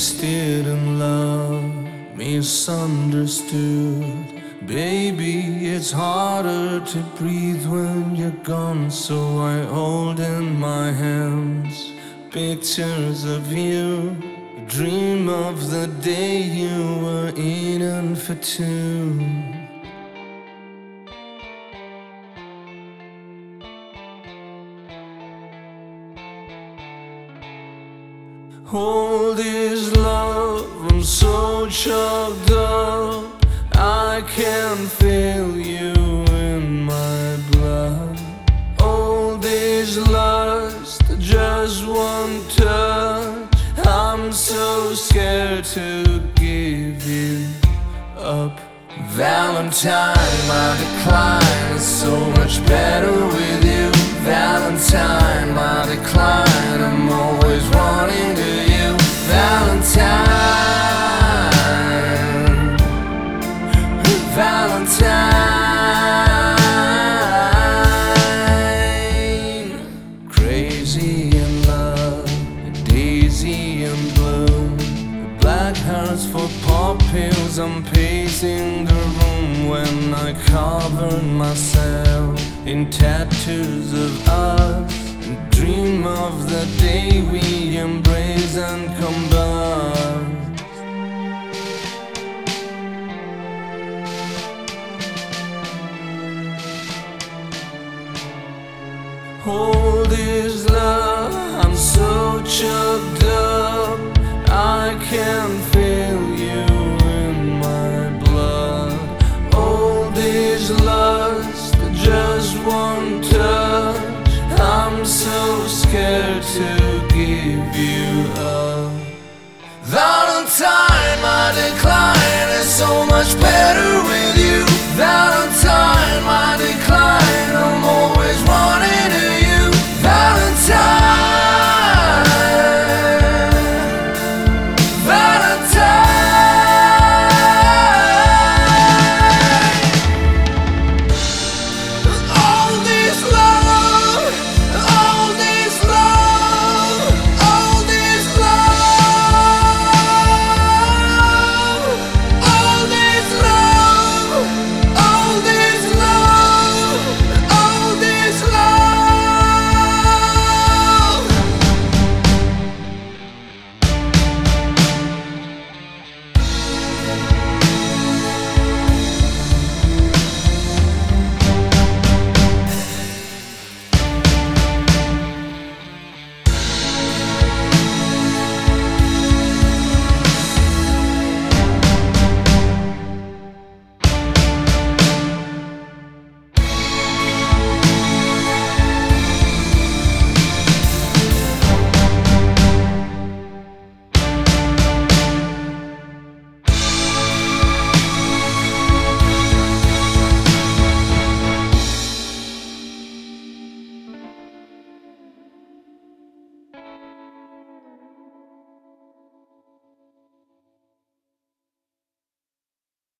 wasted in love, misunderstood. Baby, it's harder to breathe when you're gone, so I hold in my hands pictures of you. Dream of the day you were eaten for two. Hold this love, I'm so choked up, I can feel you in my blood. All this lust, just one touch, I'm so scared to give you up. Valentine, my decline is so much better with you. Valentine, my decline, I'm always wanting to you. Valentine, Valentine. Crazy in love, a daisy in bloom, black hearts for pop pills. I'm pacing the room when I covered myself in tattoos of us, and dream of the day we embrace and combust. Hold this love, I'm so choked up, I can feel you in my blood. All this lust, just one touch, I'm so scared to give you up. Valentine, my decline is so much better with you. Valentine, my decline.